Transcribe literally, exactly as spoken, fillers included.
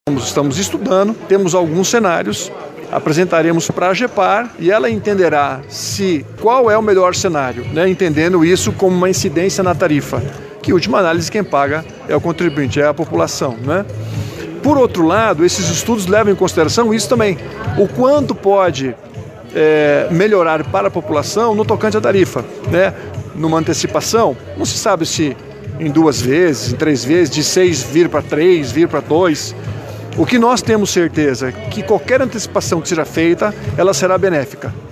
Estamos estudando, temos alguns cenários, apresentaremos para a AGEPAR e ela entenderá se qual é o melhor cenário, né? Entendendo isso como uma incidência na tarifa, que, em última análise, quem paga é o contribuinte, é a população, né? Por outro lado, esses estudos levam em consideração isso também, o quanto pode é, melhorar para a população no tocante à tarifa, né? Numa antecipação, não se sabe se em duas vezes, em três vezes, de seis vir para três, vir para dois. O que nós temos certeza é que qualquer antecipação que seja feita, ela será benéfica.